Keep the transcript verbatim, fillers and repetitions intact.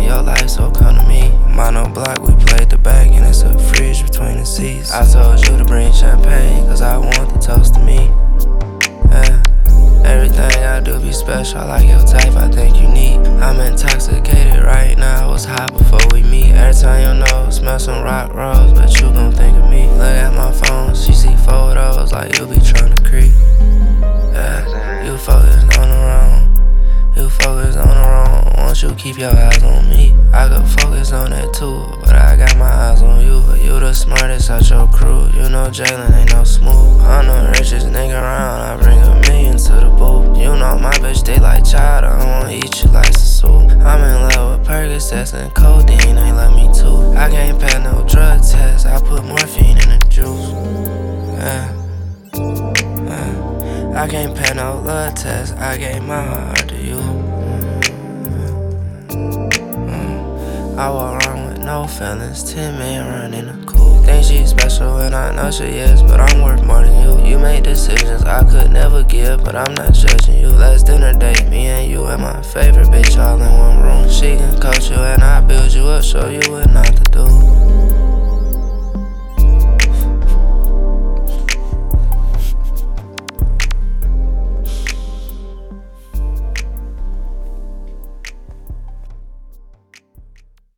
your life, so come to me. Mono block, we played the back, and it's a fridge between the seats. I told you to bring champagne, cause I want the toast to me. Yeah. Everything I do be special, I like your type, I think you need. I'm intoxicated right now, I was high before we meet. Every time you know, smell some rock rolls, but you gon' think of me. Look at my phone, she see photos like you be tryna creep. Yeah, you focus on the wrong, you focus on the wrong. Won't you keep your eyes on me? I could focus on that too, but I got my eyes on you. You the smartest out your crew, you know Jalen ain't no smooth. I'm the richest nigga around, I bring a million to the booth. You know my bitch, they like child, I wanna eat you like some soup. I'm in love with Percocets and codeine, they love me too. I can't pass no drug test, I put morphine in the juice. Yeah. I can't pay no blood test, I gave my heart to you. Mm. I walk around with no feelings, ten men running a coupe. Think she's special and I know she is, but I'm worth more than you. You make decisions I could never give, but I'm not judging you. Let's dinner date, me and you and my favorite bitch all in one room. She can coach you and I build you up, show you what not to do.